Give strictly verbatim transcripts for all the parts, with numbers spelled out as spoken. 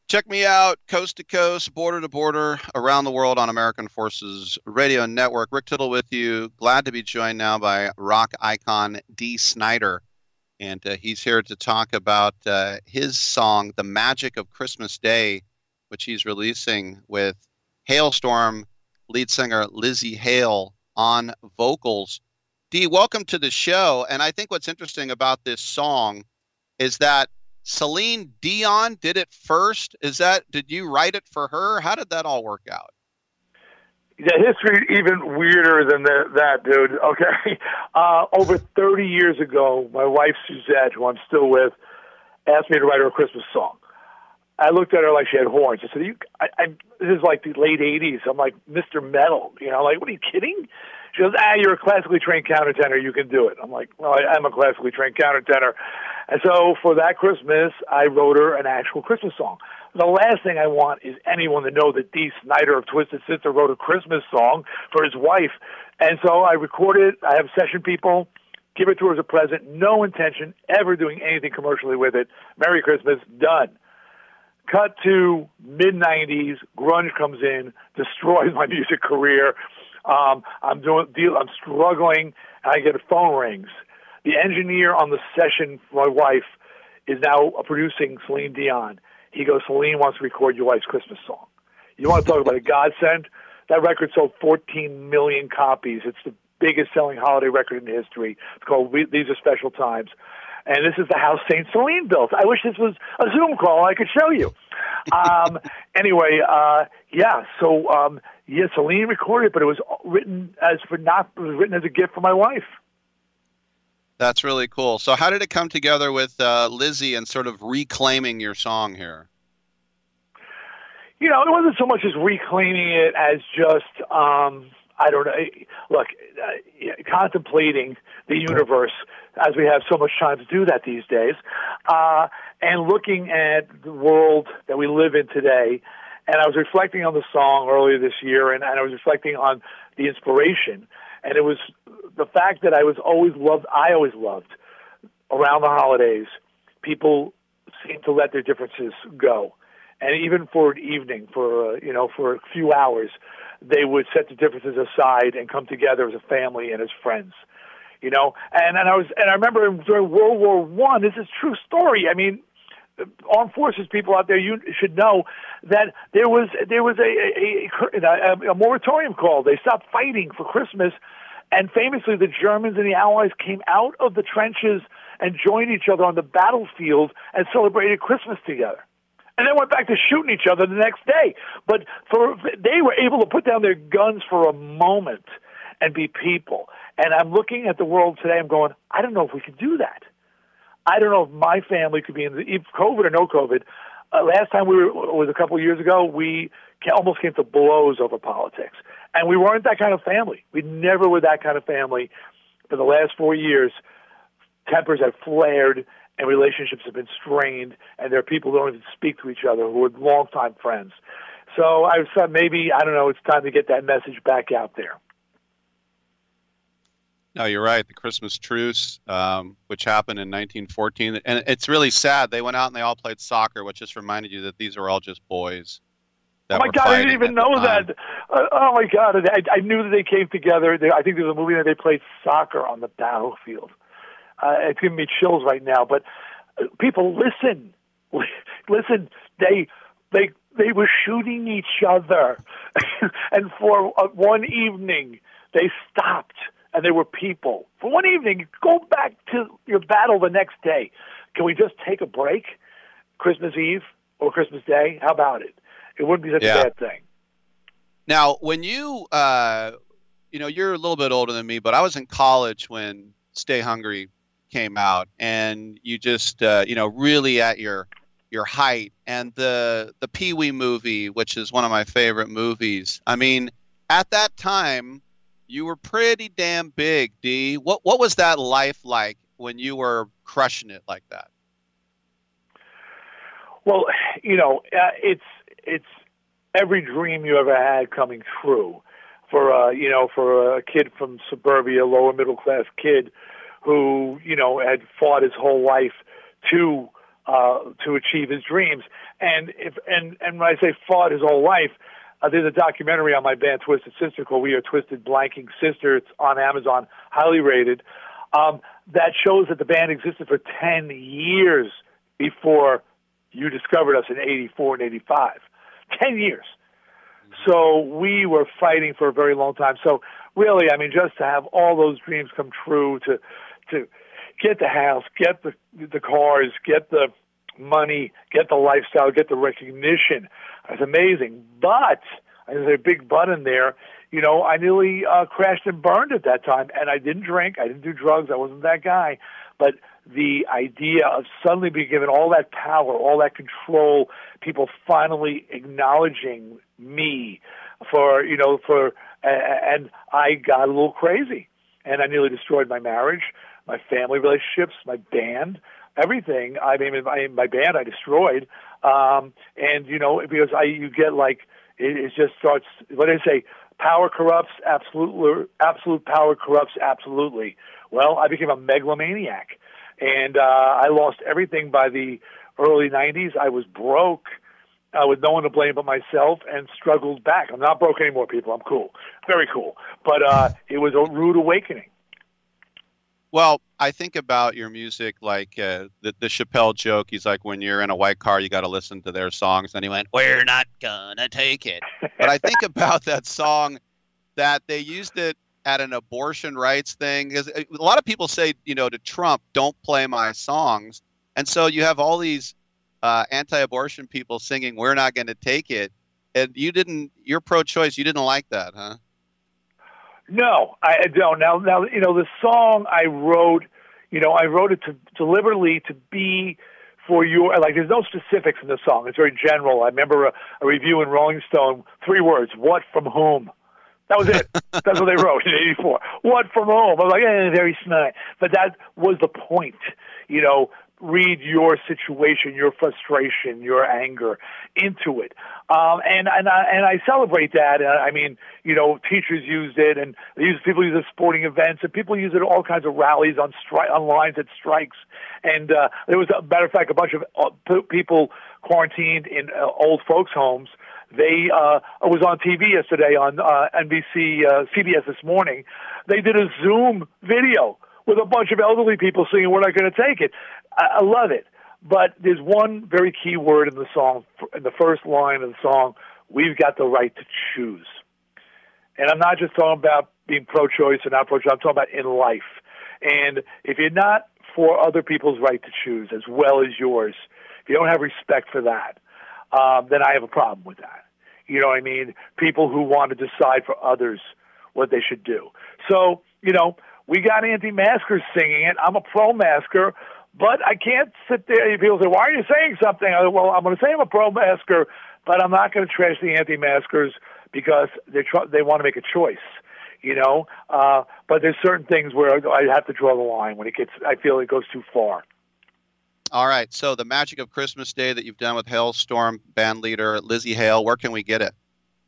Check me out coast to coast, border to border, around the world on American Forces Radio Network. Rick Tittle with you. Glad to be joined now by rock icon Dee Snider. And uh, he's here to talk about uh, his song, The Magic of Christmas Day, which he's releasing with Halestorm lead singer Lzzy Hale on vocals. Dee, welcome to the show. And I think what's interesting about this song is that Celine Dion did it first. Is that, did you write it for her? How did that all work out? The history even weirder than the, that, dude. Okay. Uh, over thirty years ago, my wife, Suzette, who I'm still with, asked me to write her a Christmas song. I looked at her like she had horns. I said, you, I, I, this is like the late eighties. I'm like Mister Metal. You know, like, what are you kidding? She goes, ah, you're a classically trained countertenor. You can do it. I'm like, well, I am a classically trained countertenor. And so for that Christmas, I wrote her an actual Christmas song. The last thing I want is anyone to know that Dee Snider of Twisted Sister wrote a Christmas song for his wife. And so I recorded it. I have session people give it to her as a present. No intention ever doing anything commercially with it. Merry Christmas, done. Cut to mid nineties, grunge comes in, destroys my music career. Um, I'm doing deal. I'm struggling, and I get phone rings. The engineer on the session for my wife is now producing Celine Dion. He goes, Celine wants to record your wife's Christmas song. You want to talk about a godsend? That record sold fourteen million copies. It's the biggest selling holiday record in history. It's called we, These Are Special Times. And this is the house Saint Celine built. I wish this was a Zoom call I could show you. Um, anyway, uh, yeah, so, um, yeah, Celine recorded, but it was written as for not, it was written as a gift for my wife. That's really cool. So how did it come together with uh, Lzzy and sort of reclaiming your song here? You know, it wasn't so much as reclaiming it as just, um, I don't know, look, uh, contemplating the universe, as we have so much time to do that these days, uh, and looking at the world that we live in today. And I was reflecting on the song earlier this year, and, and I was reflecting on the inspiration. And it was the fact that I was always loved, I always loved, around the holidays, people seem to let their differences go. And even for an evening, for, uh, you know, for a few hours, they would set the differences aside and come together as a family and as friends. You know, and, and I was, and I remember during World War One, this is a true story. I mean, armed forces people out there, you should know that there was there was a a, a, a moratorium called. They stopped fighting for Christmas, and famously, the Germans and the Allies came out of the trenches and joined each other on the battlefield and celebrated Christmas together. And then went back to shooting each other the next day. But for they were able to put down their guns for a moment and be people. And I'm looking at the world today, I'm going, I don't know if we could do that. I don't know if my family could be in the, if COVID or no COVID. Uh, last time we were, was a couple of years ago, we ca- almost came to blows over politics. And we weren't that kind of family. We never were that kind of family. For the last four years, tempers have flared and relationships have been strained, and there are people who don't even speak to each other who are longtime friends. So I thought maybe, I don't know, it's time to get that message back out there. No, you're right. The Christmas truce, um, which happened in nineteen fourteen. And it's really sad. They went out and they all played soccer, which just reminded you that these were all just boys. Oh, my God, I didn't even know that. Uh, oh, my God. I, I knew that they came together. They, I think there was a movie that they played soccer on the battlefield. Uh, it's giving me chills right now. But uh, people, listen. Listen, they they they were shooting each other. And for uh, one evening, they stopped. And they were people. For one evening, go back to your battle the next day. Can we just take a break? Christmas Eve or Christmas Day? How about it? It wouldn't be such yeah. a bad thing. Now, when you, uh, you know, you're a little bit older than me, but I was in college when Stay Hungry came out, and you just, uh, you know, really at your your height. And the the Pee Wee movie, which is one of my favorite movies. I mean, at that time, you were pretty damn big, Dee. What what was that life like when you were crushing it like that? Well, you know, uh, it's it's every dream you ever had coming true. For uh, you know, for a kid from suburbia, lower middle class kid, who you know had fought his whole life to uh, to achieve his dreams. And if and and when I say fought his whole life, uh, there's a documentary on my band Twisted Sister called "We Are Twisted Blanking Sister." It's on Amazon, highly rated. Um, that shows that the band existed for ten years before you discovered us in eighty-four and eighty-five. Ten years. So we were fighting for a very long time. So really, I mean, just to have all those dreams come true, to to get the house, get the the cars, get the money, get the lifestyle, get the recognition, it's amazing. But there's a big but in there. You know, I nearly uh, crashed and burned at that time, and I didn't drink, I didn't do drugs, I wasn't that guy. But the idea of suddenly being given all that power, all that control, people finally acknowledging me for, you know, for, uh, and I got a little crazy, and I nearly destroyed my marriage, my family relationships, my band, everything. I mean, my, my band I destroyed, um, and you know, because I, you get like, it, it just starts. What do they say? Power corrupts. Absolute, absolute power corrupts absolutely. Well, I became a megalomaniac, and uh, I lost everything by the early nineties. I was broke, uh, with no one to blame but myself, and struggled back. I'm not broke anymore, people. I'm cool, very cool. But uh, it was a rude awakening. Well, I think about your music like uh, the, the Chappelle joke. He's like, when you're in a white car, you got to listen to their songs. And he went, "We're not gonna take it." But I think about that song that they used it at an abortion rights thing. Because a lot of people say, you know, to Trump, "Don't play my songs." And so you have all these uh, anti-abortion people singing, "We're not going to take it." And you didn't, you're pro-choice. You didn't like that, huh? No, I don't. Now, now, you know, the song I wrote, you know, I wrote it to deliberately to be for your, like, there's no specifics in the song. It's very general. I remember a, a review in Rolling Stone, three words, "What from whom?" That was it. That's what they wrote in eighty-four. What from whom? I was like, eh, very snide. But that was the point, you know, read your situation, your frustration, your anger into it. Um, and, and, I, and I celebrate that. I mean, you know, teachers used it, and they use, people use it at sporting events, and people use it at all kinds of rallies on stri- on lines at strikes. And uh, there was, a matter of fact, a bunch of uh, people quarantined in uh, old folks' homes. They uh, was on T V yesterday on uh, N B C, uh, C B S this morning. They did a Zoom video with a bunch of elderly people singing "We're Not Going to Take It." I, I love it. But there's one very key word in the song, in the first line of the song: "We've got the right to choose." And I'm not just talking about being pro-choice or not pro-choice. I'm talking about in life. And if you're not for other people's right to choose as well as yours, if you don't have respect for that, um, then I have a problem with that. You know what I mean? People who want to decide for others what they should do. So, you know, we got anti-maskers singing it. I'm a pro-masker, but I can't sit there. People say, "Why are you saying something?" I go, well, I'm going to say I'm a pro-masker, but I'm not going to trash the anti-maskers because they tr- they want to make a choice, you know. Uh, but there's certain things where I have to draw the line when it gets. I feel it goes too far. All right. So the Magic of Christmas Day that you've done with Hailstorm band leader Lzzy Hale, where can we get it?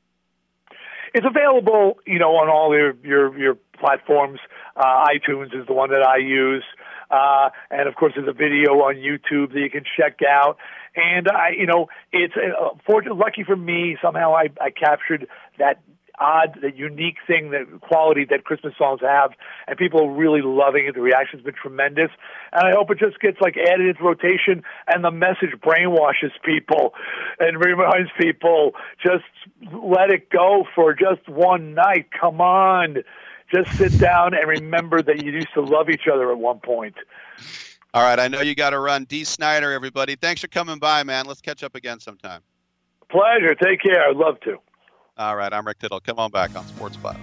It's available, you know, on all your your, your platforms. Uh, iTunes is the one that I use. Uh, and of course, there's a video on YouTube that you can check out. And I, you know, it's uh, fortunate, lucky for me. Somehow, I, I captured that odd, that unique thing, that quality that Christmas songs have, and people are really loving it. The reaction's been tremendous, and I hope it just gets like added into rotation, and the message brainwashes people and reminds people, just let it go for just one night. Come on. Just sit down and remember that you used to love each other at one point. All right. I know you got to run. Dee Snider, everybody. Thanks for coming by, man. Let's catch up again sometime. Pleasure. Take care. I'd love to. All right. I'm Rick Tittle. Come on back on Sports Spot.